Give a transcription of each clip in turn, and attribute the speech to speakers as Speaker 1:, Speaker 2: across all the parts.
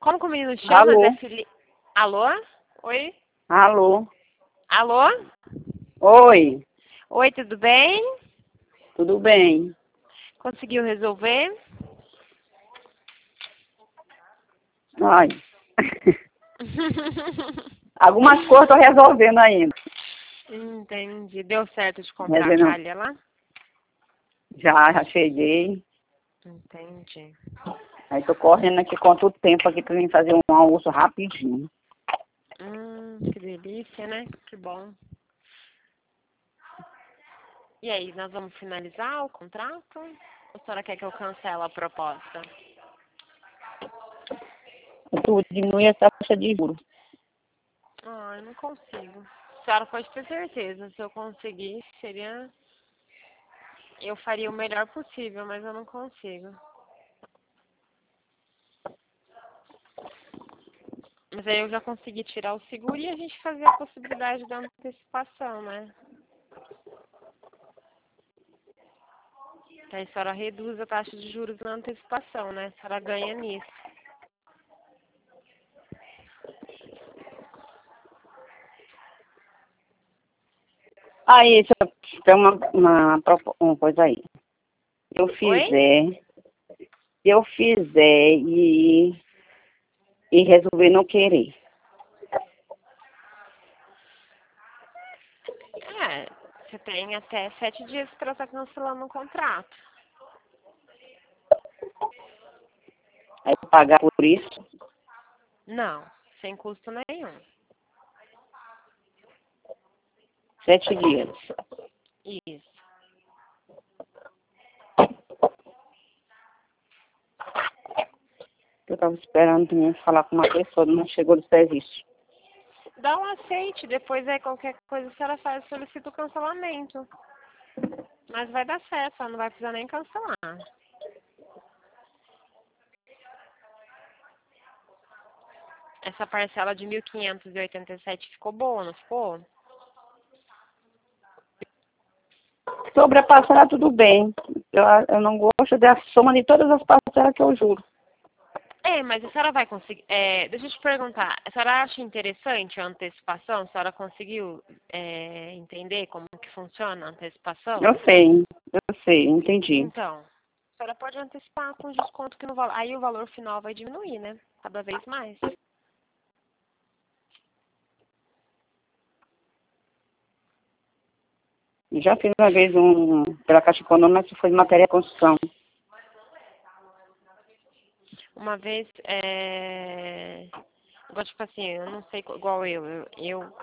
Speaker 1: Como que o menino chama?
Speaker 2: Alô?
Speaker 1: Zé Felipe? Alô? Oi?
Speaker 2: Alô?
Speaker 1: Alô?
Speaker 2: Oi,
Speaker 1: Oi, tudo bem?
Speaker 2: tudo bem?
Speaker 1: Conseguiu resolver?
Speaker 2: Ai. Algumas coisas estou resolvendo ainda.
Speaker 1: Entendi. Deu certo de comprar a
Speaker 2: Resolvendo.
Speaker 1: calha lá?
Speaker 2: Já cheguei.
Speaker 1: Entendi.
Speaker 2: Aí tô correndo aqui contra o tempo aqui para mim fazer um almoço rapidinho.
Speaker 1: Que delícia, né? Que bom. E aí, nós vamos finalizar o contrato? Ou a senhora quer que eu cancele a proposta?
Speaker 2: Tu diminui a taxa de juros.
Speaker 1: Eu não consigo. A senhora pode ter certeza. Se eu conseguir, seria... Eu faria o melhor possível, mas eu não consigo. Mas aí eu já consegui tirar o seguro e a gente fazer a possibilidade da antecipação, né? Que aí a senhora reduz a taxa de juros na antecipação, né? A senhora ganha nisso.
Speaker 2: Aí, tem uma coisa aí.
Speaker 1: Oi?
Speaker 2: Eu fizer e resolver não querer.
Speaker 1: Você tem até 7 dias para estar cancelando o contrato.
Speaker 2: Aí pagar por isso.
Speaker 1: Não, sem custo nenhum.
Speaker 2: 7 dias.
Speaker 1: Isso.
Speaker 2: Eu estava esperando também falar com uma pessoa, não chegou do serviço.
Speaker 1: Dá um aceite, depois aí qualquer coisa a senhora faz, solicita o cancelamento. Mas vai dar certo, ela não vai precisar nem cancelar. Essa parcela de 1.587 ficou boa, não ficou?
Speaker 2: Sobre a parcela, tudo bem. Eu não gosto da soma de todas as parcelas que eu juro.
Speaker 1: Mas a senhora vai conseguir... deixa eu te perguntar, a senhora acha interessante a antecipação? A senhora conseguiu entender como que funciona a antecipação?
Speaker 2: Eu sei, entendi.
Speaker 1: Então, a senhora pode antecipar com desconto que no valor... Aí o valor final vai diminuir, né? Cada vez mais.
Speaker 2: Já fiz uma vez pela Caixa Econômica, mas foi matéria de construção.
Speaker 1: Uma vez, igual, tipo assim, eu não sei, igual o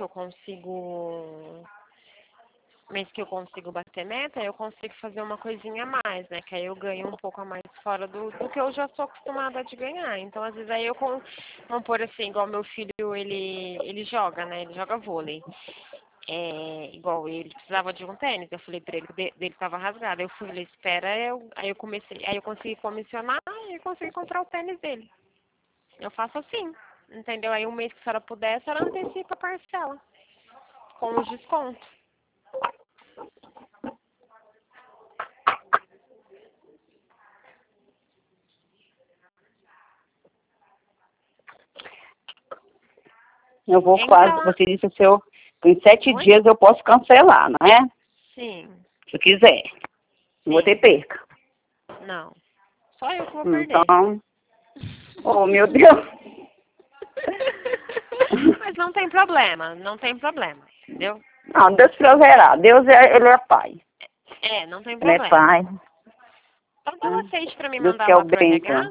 Speaker 1: mês que eu consigo bater meta, eu consigo fazer uma coisinha a mais, né? Que aí eu ganho um pouco a mais fora do que eu já sou acostumada de ganhar. Então, às vezes, aí vamos pôr assim, igual meu filho, ele joga, né? Ele joga vôlei. Igual ele precisava de um tênis, eu falei pra ele que dele estava rasgado. Eu falei, espera, aí eu consegui comissionar e eu consegui comprar o tênis dele. Eu faço assim, entendeu? Aí um mês que a senhora puder, a senhora antecipa a parcela, com os descontos.
Speaker 2: Eu vou
Speaker 1: Entra
Speaker 2: quase,
Speaker 1: lá.
Speaker 2: você disse em 7
Speaker 1: Oi?
Speaker 2: dias eu posso cancelar, não é?
Speaker 1: Sim,
Speaker 2: Se eu quiser. Não vou ter
Speaker 1: sim.
Speaker 2: perca.
Speaker 1: Não. Só eu que vou perder.
Speaker 2: Então, oh meu Deus.
Speaker 1: Mas não tem problema, não tem problema, entendeu?
Speaker 2: Não, Deus proverá. Ele é pai.
Speaker 1: Não tem
Speaker 2: Ele é
Speaker 1: problema.
Speaker 2: pai.
Speaker 1: Então dá um
Speaker 2: Né?
Speaker 1: aceite pra me
Speaker 2: Deus
Speaker 1: mandar
Speaker 2: quer o
Speaker 1: lá pro
Speaker 2: bem,
Speaker 1: RH.
Speaker 2: então.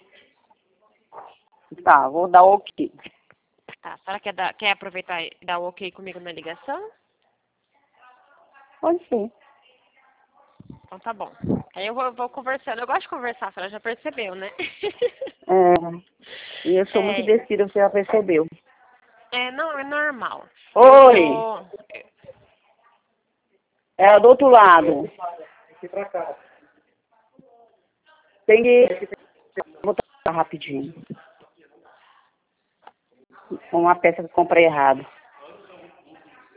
Speaker 2: Tá, vou dar o ok.
Speaker 1: Tá, a senhora quer aproveitar e dar o ok comigo na ligação?
Speaker 2: Pode ser.
Speaker 1: Então tá bom. Aí eu vou conversando. Eu gosto de conversar, a senhora já percebeu, né?
Speaker 2: E eu sou muito decida, você já percebeu.
Speaker 1: Não, é normal. Eu
Speaker 2: Oi,
Speaker 1: sou...
Speaker 2: é do outro lado. Tem que botar rapidinho. Uma peça que eu comprei errado.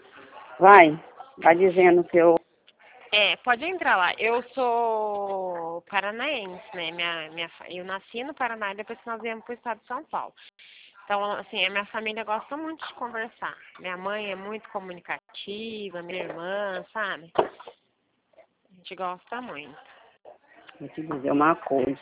Speaker 2: Vai dizendo que eu...
Speaker 1: pode entrar lá. Eu sou sou paranaense, né? Eu nasci no Paraná e depois que nós viemos pro estado de São Paulo. Então, assim, a minha família gosta muito de conversar. Minha mãe é muito comunicativa, minha irmã, sabe? A gente gosta muito.
Speaker 2: Vou te dizer uma coisa.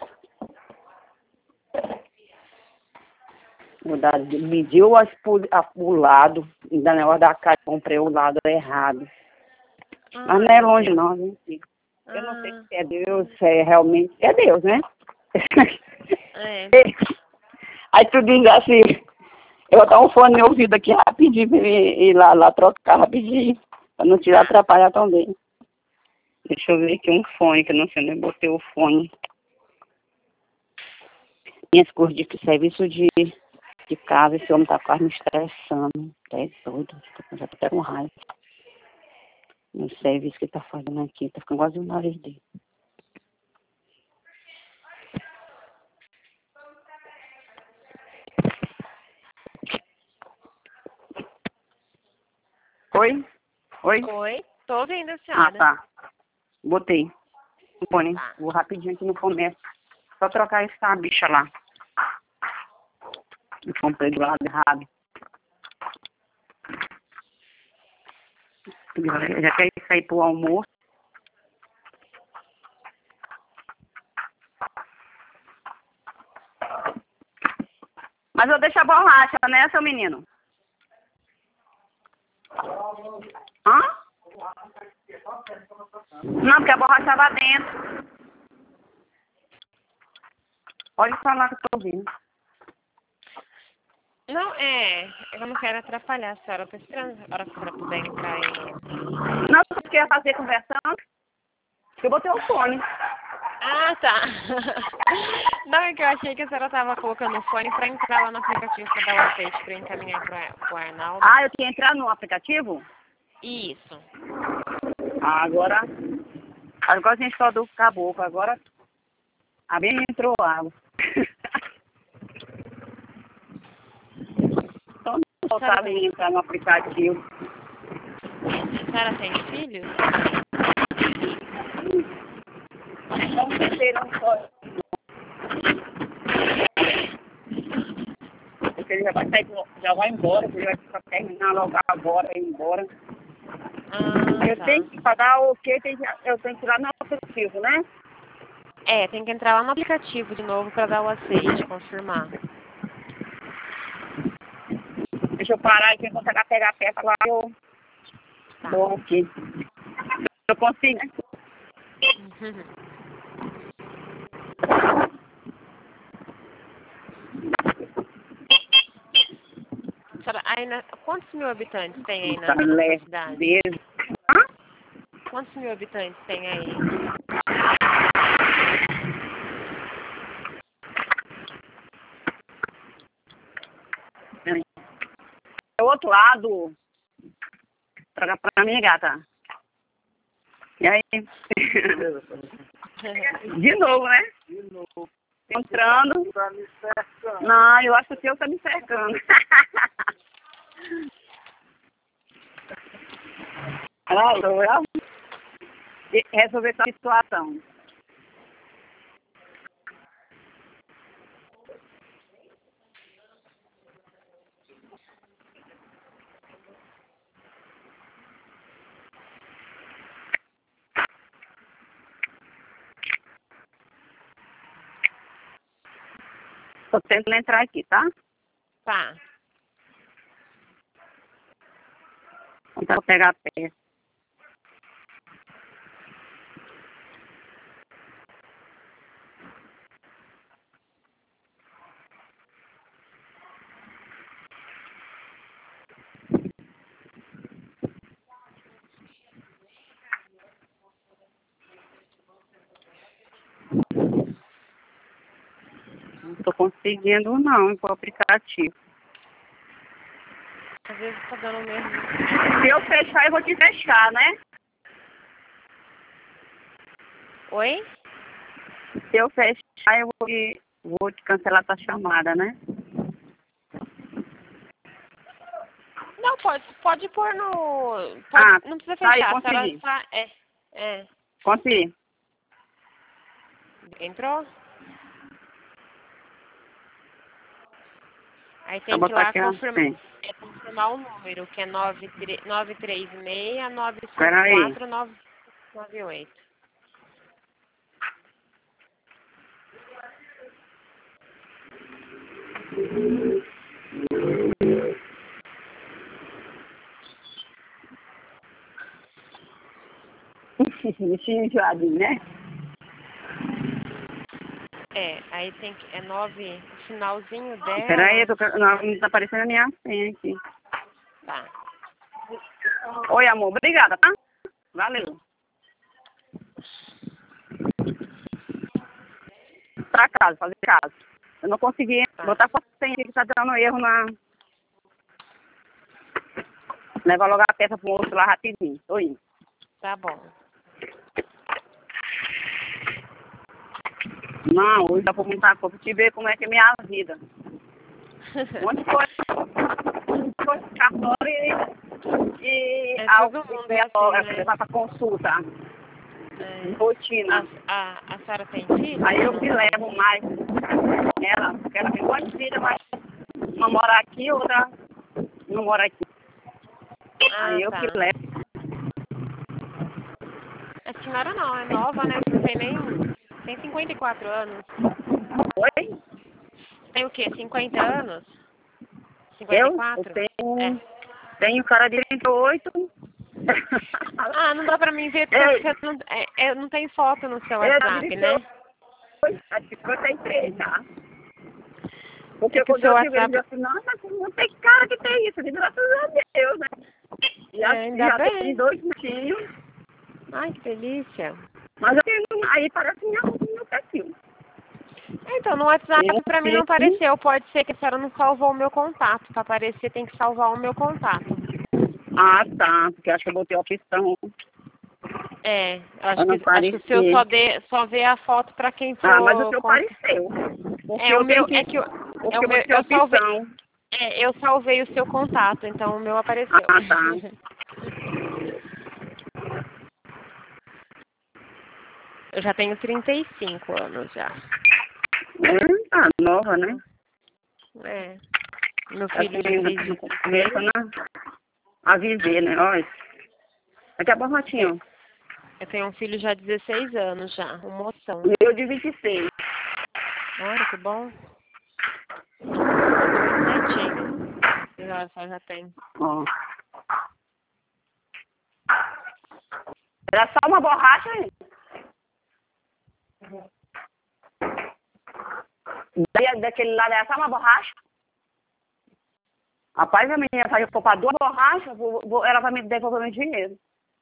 Speaker 2: Mediu o lado, ainda na hora da casa, comprei o lado errado. Mas não é longe não, viu? Eu não sei se é Deus, se é realmente... É Deus, né?
Speaker 1: É.
Speaker 2: Aí tu diz assim, eu vou dar um fone no ouvido aqui rapidinho pra ele ir lá trocar rapidinho, pra não te atrapalhar também. Deixa eu ver aqui um fone, que eu não sei, nem botei o fone. Minhas coisas de serviço de casa, esse homem tá quase me estressando. É doido, já tô até com raiva. No serviço que ele tá fazendo aqui, tá ficando quase o nariz dele. Oi? Oi?
Speaker 1: Oi? Tô ouvindo a senhora.
Speaker 2: Ah, tá. Botei o fone.
Speaker 1: Tá.
Speaker 2: Vou rapidinho aqui no comércio. Só trocar essa bicha lá. Eu comprei do lado errado. Já quer sair pro almoço. Mas eu deixo a borracha, né, seu menino? Hã? Não, porque a borracha estava dentro. Pode falar que eu tô ouvindo.
Speaker 1: Não, eu não quero atrapalhar a senhora. Eu tô esperando a hora que a senhora puder entrar aí.
Speaker 2: Não, você quer fazer conversando? Eu botei o fone.
Speaker 1: Ah, tá. Não, é que eu achei que a senhora tava colocando o fone pra entrar lá no aplicativo pra dar o aceite pra encaminhar pro Arnaldo.
Speaker 2: Ah, eu tinha que entrar no aplicativo?
Speaker 1: Isso.
Speaker 2: Agora a gente só do caboclo. Agora a bem entrou água. Então não faltava em entrar no aplicativo.
Speaker 1: A senhora tem filhos?
Speaker 2: Não pensei não só. Porque ele já vai sair, já vai embora, ele vai só terminar logo agora e ir embora. Eu
Speaker 1: Tá.
Speaker 2: tenho que pagar o quê? Eu tenho que ir lá no aplicativo, né?
Speaker 1: Tem que entrar lá no aplicativo de novo pra dar o aceite, confirmar.
Speaker 2: Deixa eu parar aqui, conseguir pegar a peça lá. Eu vou aqui. Eu consigo, né?
Speaker 1: Senhora, quantos mil habitantes tem aí
Speaker 2: Tá
Speaker 1: na sua cidade?
Speaker 2: leve.
Speaker 1: Quantos mil habitantes tem aí?
Speaker 2: É o outro lado. Traga pra mim, gata. E aí? De novo, né? De novo. Entrando. Tá me cercando. Não, eu acho que o seu tá me cercando. Resolver essa situação. Tô tentando entrar aqui, tá?
Speaker 1: Tá.
Speaker 2: Então, vou pegar a peça. Não tô conseguindo, não, com o aplicativo.
Speaker 1: Às vezes tá dando mesmo.
Speaker 2: Se eu fechar, eu vou te fechar, né?
Speaker 1: Oi?
Speaker 2: Se eu fechar, eu vou te cancelar tua chamada, né?
Speaker 1: Não, pode pôr no... Pode, não precisa
Speaker 2: tá aí,
Speaker 1: fechar. A senhora
Speaker 2: consegui.
Speaker 1: só...
Speaker 2: Consegui.
Speaker 1: Entrou? Aí tem
Speaker 2: Vou
Speaker 1: que ir
Speaker 2: botar
Speaker 1: lá
Speaker 2: aqui, ó. Sim.
Speaker 1: confirmar o número, que é 936
Speaker 2: Peraí.
Speaker 1: 954 998.
Speaker 2: Bichinho enjoadinho, né?
Speaker 1: Aí tem que. É 9. O finalzinho dela.
Speaker 2: Peraí, não tá aparecendo a minha senha aqui.
Speaker 1: Tá.
Speaker 2: Oi, amor. Obrigada, tá? Valeu. Pra casa, fazer casa. Eu não consegui
Speaker 1: Tá.
Speaker 2: botar a senha aqui que tá dando erro na... Leva logo a peça pro moço lá rapidinho. Tô indo.
Speaker 1: Tá bom.
Speaker 2: Não, hoje dá pra muita coisa. Pra te ver como é que é minha vida. Um monte de coisa. Um monte de coisa de cartório e algo
Speaker 1: Todo mundo
Speaker 2: que
Speaker 1: é assim, né?
Speaker 2: levar pra consulta. Rotina.
Speaker 1: A Sara tem filho?
Speaker 2: Aí eu
Speaker 1: Não
Speaker 2: que
Speaker 1: tem.
Speaker 2: levo mais ela, porque ela tem um monte de filha, mas uma mora aqui, outra não mora aqui. Aí eu
Speaker 1: Tá.
Speaker 2: que levo.
Speaker 1: A senhora não, é nova, né? Não tem nem. Tem 54 anos.
Speaker 2: Oi?
Speaker 1: Tem o quê? 50 anos?
Speaker 2: Eu
Speaker 1: 54? É.
Speaker 2: tenho cara de 38.
Speaker 1: Não dá pra mim ver porque
Speaker 2: Ei,
Speaker 1: você não, não tem foto no seu
Speaker 2: eu
Speaker 1: WhatsApp, né?
Speaker 2: a 53, tá?
Speaker 1: É
Speaker 2: Porque
Speaker 1: que o
Speaker 2: quando
Speaker 1: seu
Speaker 2: eu digo, eles
Speaker 1: WhatsApp.
Speaker 2: dizem assim, não, mas não tem cara que tem isso. Eu digo, graças a Deus, né?
Speaker 1: Ainda
Speaker 2: Já tem
Speaker 1: bem.
Speaker 2: 2 filhos,
Speaker 1: Ai, que delícia.
Speaker 2: mas eu tenho, aí parece meu perfil.
Speaker 1: Então, no WhatsApp
Speaker 2: Tem um
Speaker 1: pra mim não
Speaker 2: filho.
Speaker 1: apareceu. Pode ser que a senhora não salvou o meu contato. Pra aparecer tem que salvar o meu contato.
Speaker 2: Ah, tá, porque acho que eu botei a opção pra
Speaker 1: Acho
Speaker 2: não
Speaker 1: que o seu
Speaker 2: parecer.
Speaker 1: só vê a foto pra quem
Speaker 2: Ah, mas o
Speaker 1: for.
Speaker 2: seu pareceu. Porque
Speaker 1: O
Speaker 2: eu
Speaker 1: meu
Speaker 2: tenho que.
Speaker 1: é que
Speaker 2: Porque eu
Speaker 1: meu,
Speaker 2: botei a opção.
Speaker 1: eu salvei o seu contato, então o meu apareceu.
Speaker 2: Ah, tá.
Speaker 1: Eu já tenho 35 anos já.
Speaker 2: Tá nova, né?
Speaker 1: Meu
Speaker 2: Assim,
Speaker 1: filho já
Speaker 2: ainda
Speaker 1: fez
Speaker 2: tá
Speaker 1: 16.
Speaker 2: começando a viver, né? Olha. Aqui é bom, Ratinho.
Speaker 1: Eu tenho um filho já de 16 anos já, um moção.
Speaker 2: Eu de 26.
Speaker 1: Olha que bom. Dois netinhos. Já, só já tem.
Speaker 2: Ó. Era só uma borracha aí. Daquele lado era só uma borracha. Rapaz, a menina saiu para 2 borrachas, ela vai me devolver meu dinheiro.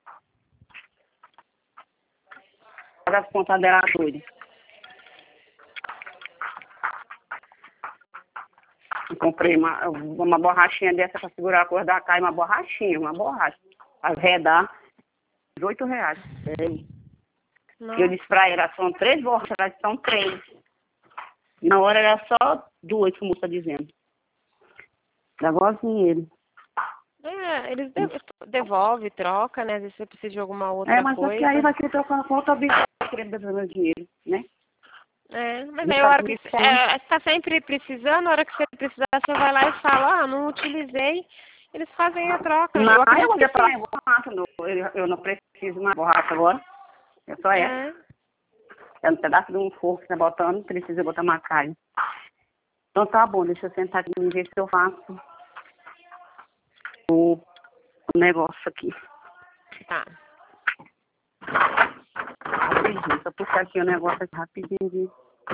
Speaker 2: Paga as contas dela tudo. Eu comprei uma borrachinha dessa para segurar a cor da cara, uma borracha. Arredar R$ 18. Peraí. Eu disse pra ela, são 3 borrachas, ela disse, são 3. Na hora era só 2, como está dizendo. Dá igualzinho ele.
Speaker 1: Eles devolvem, troca, né? Às vezes você precisa de alguma outra
Speaker 2: Mas
Speaker 1: coisa.
Speaker 2: é que aí vai ser trocando com outra bicha querendo devolver meu dinheiro, né?
Speaker 1: Mas aí a hora que você tá sempre precisando, a hora que você precisar, você vai lá e fala, não utilizei. Eles fazem a troca.
Speaker 2: Não,
Speaker 1: Eu
Speaker 2: eu
Speaker 1: acredito
Speaker 2: vou
Speaker 1: que
Speaker 2: falar
Speaker 1: sim.
Speaker 2: em borracha, eu não preciso mais borracha agora. É só essa. É um pedaço de um forro que você tá botando, não precisa botar macaio. Então tá bom, deixa eu sentar aqui e ver se eu faço o negócio aqui.
Speaker 1: Tá.
Speaker 2: Rapidinho, só puxar aqui o negócio aqui rapidinho.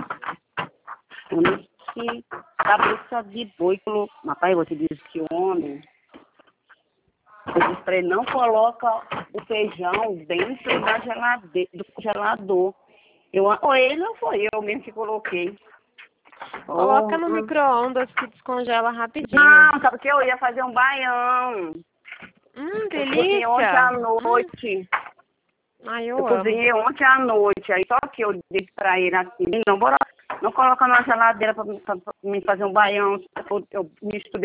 Speaker 2: Que cabeça de boi colocou. Rapaz, eu vou te dizer que o homem, eu disse pra ele, não coloca o feijão dentro do congelador. Ou ele ou foi eu mesmo que coloquei.
Speaker 1: Coloca no micro-ondas que descongela rapidinho.
Speaker 2: Não, sabe o que? Eu ia fazer um baião. Eu cozinhei ontem
Speaker 1: Delícia.
Speaker 2: à noite.
Speaker 1: Eu
Speaker 2: Eu
Speaker 1: amo.
Speaker 2: cozinhei ontem à noite. Aí só que eu disse pra ele assim, não coloca na geladeira pra me fazer um baião. Eu misturo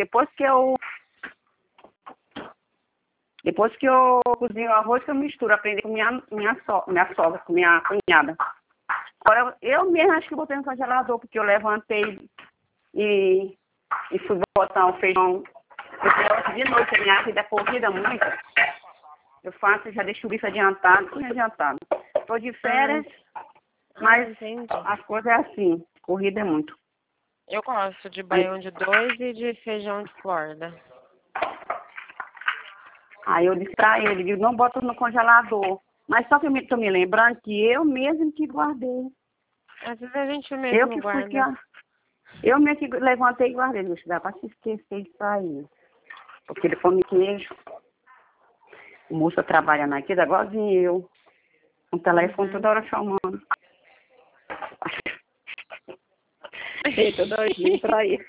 Speaker 2: depois que eu cozinho o arroz, que eu misturo. Aprendi com minha sogra, com minha cunhada. Agora, eu mesmo acho que botei no congelador, porque eu levantei e fui botar um feijão. Eu de noite, a minha vida é corrida muito. Eu faço, já deixo o bife adiantado, tudo adiantado. Estou de férias, mas
Speaker 1: entendi.
Speaker 2: as coisas é assim, corrida é muito.
Speaker 1: Eu gosto de baião de 2 e de feijão de corda.
Speaker 2: Aí eu disse pra ele, digo, não bota no congelador. Mas só que eu tô me lembrando que eu mesmo que guardei.
Speaker 1: Às vezes a gente
Speaker 2: Eu
Speaker 1: mesmo
Speaker 2: que fui que,
Speaker 1: guarda.
Speaker 2: eu mesmo que levantei e guardei. Não dá pra se esquecer isso aí. Porque ele come queijo. O moço trabalhando aqui, dá igualzinho eu. Um telefone toda hora chamando. Eita, doidinho pra isso.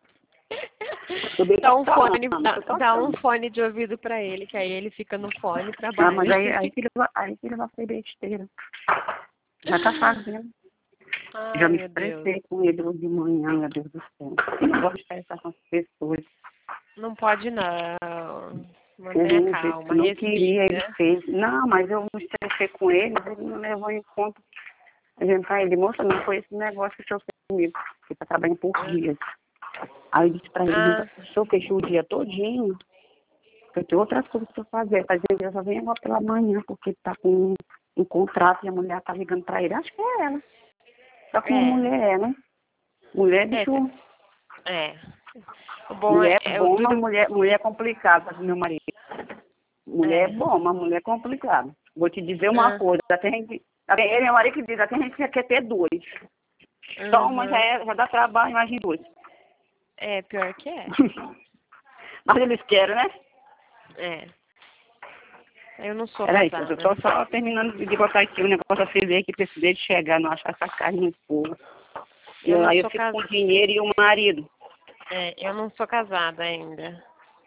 Speaker 1: Dá um fone de ouvido pra ele, que aí ele fica no fone e
Speaker 2: Ah,
Speaker 1: trabalha.
Speaker 2: mas aí que ele vai fazer besteira. Já tá fazendo. Já
Speaker 1: Ai,
Speaker 2: me
Speaker 1: meu Deus.
Speaker 2: estressei com ele hoje de manhã, meu Deus do céu. Eu não gosto de estressar com as pessoas.
Speaker 1: Não pode não.
Speaker 2: Eu
Speaker 1: Mantenha calma,
Speaker 2: não queria, ele
Speaker 1: respira.
Speaker 2: fez. Não, mas eu me estressei com ele, ele não levou em conta. A gente pra ele, moça, não foi esse negócio que o senhor fez comigo. Ele tá trabalhando por dias. Aí eu disse pra ele, o senhor fechou o dia todinho. Eu tenho outras coisas pra fazer. Mas ele só vem agora pela manhã, porque tá com um contrato e a mulher tá ligando pra ele. Acho que é ela. Só que uma mulher, né? Mulher, bicho.
Speaker 1: O bom
Speaker 2: Mulher
Speaker 1: é o
Speaker 2: bom, mas
Speaker 1: duro.
Speaker 2: mulher complicada, meu marido. Mulher é bom, mas mulher é complicada. Vou te dizer uma coisa, ele é meu marido que diz, até tem gente que quer ter dois. Só uma já dá trabalho, imagina dois.
Speaker 1: É, pior que é.
Speaker 2: Mas eles querem, né?
Speaker 1: É. Eu não sou
Speaker 2: Peraí,
Speaker 1: casada.
Speaker 2: eu tô só terminando de botar aqui o negócio a ferver que precisei de chegar, não achar essa carne no fogo. Aí eu fico com o dinheiro e o marido.
Speaker 1: Eu não sou casada ainda.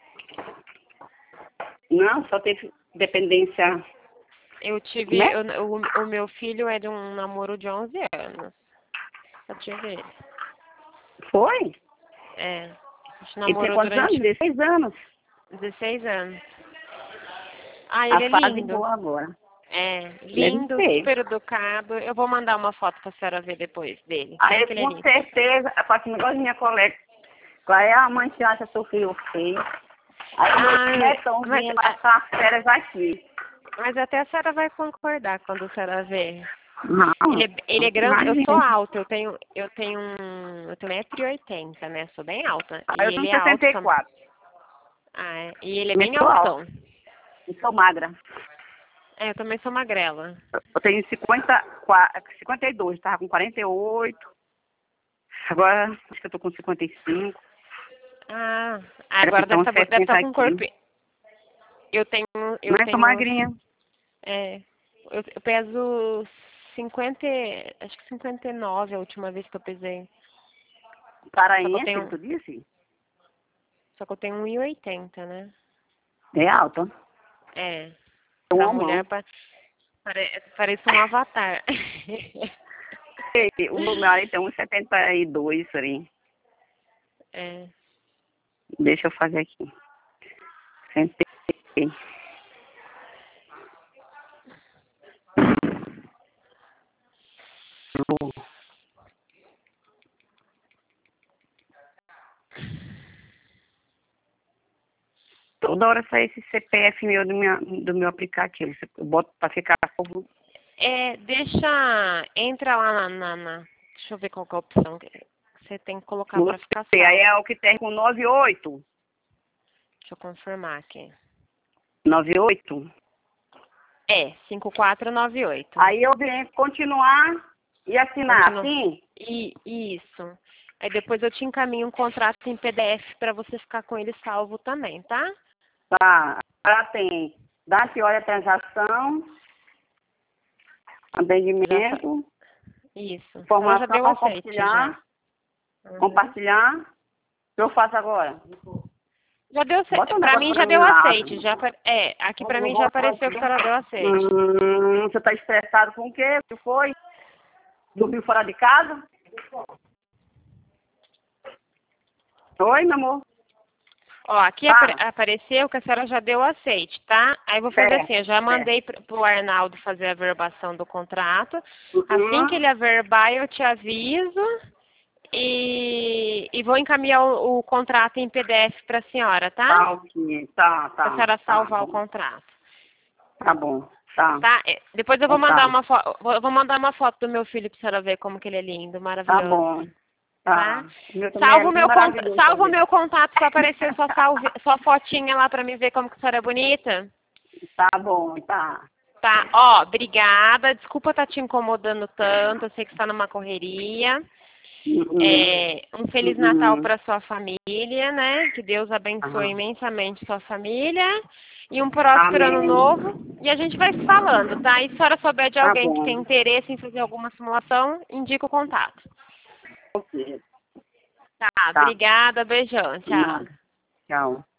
Speaker 2: Não, só teve dependência.
Speaker 1: Eu tive.
Speaker 2: Né?
Speaker 1: O meu filho é de um namoro de 11 anos. Eu tive ele.
Speaker 2: Foi?
Speaker 1: É. A gente
Speaker 2: Ele tem
Speaker 1: namorou
Speaker 2: quantos anos? 16 anos.
Speaker 1: 16 anos. Ah,
Speaker 2: A
Speaker 1: ele é
Speaker 2: fase
Speaker 1: lindo.
Speaker 2: boa agora.
Speaker 1: É,
Speaker 2: Deve
Speaker 1: lindo,
Speaker 2: ser.
Speaker 1: super educado. Eu vou mandar uma foto pra senhora ver depois dele.
Speaker 2: Aí,
Speaker 1: Que ele é
Speaker 2: com
Speaker 1: lindo.
Speaker 2: certeza, eu faço igual a minha colega. Qual é a mãe que acha seu filho feio? Aí, Netão vinha passar as férias aqui.
Speaker 1: Mas até a senhora vai concordar quando a senhora ver.
Speaker 2: Não.
Speaker 1: Ele é grande, eu sou
Speaker 2: Imagina.
Speaker 1: alta, eu tenho 1,80 m, né? Sou bem alta. E
Speaker 2: Aí eu
Speaker 1: ele
Speaker 2: tenho
Speaker 1: é alto também.
Speaker 2: 64.
Speaker 1: E ele é
Speaker 2: Também
Speaker 1: bem
Speaker 2: sou alta.
Speaker 1: altão.
Speaker 2: E sou magra.
Speaker 1: Eu também sou magrela.
Speaker 2: Eu tenho 52, tava com 48. Agora, acho que eu tô com 55.
Speaker 1: Agora deve estar com corpo.
Speaker 2: Aqui.
Speaker 1: Eu
Speaker 2: Mas sou magrinha.
Speaker 1: Eu peso 50, acho que 59 a última vez que eu pesei.
Speaker 2: Paraense, tu disse?
Speaker 1: Só que eu tenho 1,80 m, né?
Speaker 2: É alta.
Speaker 1: Pra mulher parece um avatar.
Speaker 2: O meu marido tem 1,72 ali. Deixa eu fazer aqui. Sentei. Toda hora sai esse CPF meu do meu aplicativo. Eu boto pra ficar povo.
Speaker 1: Entra lá deixa eu ver qual que é a opção que você tem que colocar pra ficar salvo.
Speaker 2: Aí é o que tem com 98.
Speaker 1: Deixa eu confirmar aqui.
Speaker 2: 98?
Speaker 1: 5498.
Speaker 2: Aí eu venho continuar e assinar, assim?
Speaker 1: Isso. Aí depois eu te encaminho um contrato em PDF pra você ficar com ele salvo também, tá?
Speaker 2: Tá. Agora tem data e hora de transação, atendimento.
Speaker 1: Isso.
Speaker 2: Informação,
Speaker 1: já deu aceite,
Speaker 2: compartilhar. Compartilhar. O que eu faço agora?
Speaker 1: Já deu aceite. Pra mim já deu aceite. Aqui pra mim já apareceu que a senhora deu aceite.
Speaker 2: Você tá estressado com o quê? O que foi? Dormiu fora de casa? Oi, meu amor.
Speaker 1: Ó, aqui apareceu que a senhora já deu aceite, tá? Aí eu vou fazer assim, eu já mandei pro Arnaldo fazer a verbação do contrato. Assim que ele averbar, eu te aviso e vou encaminhar o contrato em PDF para a senhora, tá?
Speaker 2: Tá, ok. Tá.
Speaker 1: Para a senhora salvar o contrato.
Speaker 2: Tá bom, tá.
Speaker 1: Tá? Depois eu vou
Speaker 2: Então
Speaker 1: mandar
Speaker 2: tá.
Speaker 1: vou mandar uma foto do meu filho para a senhora ver como que ele é lindo,
Speaker 2: Tá
Speaker 1: maravilhoso.
Speaker 2: bom.
Speaker 1: Tá?
Speaker 2: O meu também é maravilhoso
Speaker 1: Salva o
Speaker 2: também.
Speaker 1: meu contato para aparecer sua fotinha lá para me ver como que a senhora é bonita.
Speaker 2: Tá bom, tá.
Speaker 1: Tá, ó, obrigada. Desculpa estar te incomodando tanto. Eu sei que você está numa correria. Um Feliz Natal para sua família, né? Que Deus abençoe imensamente sua família. E um próspero ano novo. E a gente vai se falando, tá? E se a senhora souber de alguém que tem interesse em fazer alguma simulação, indica o contato.
Speaker 2: Ok.
Speaker 1: Tá, obrigada. Beijão. Tchau.
Speaker 2: Tchau.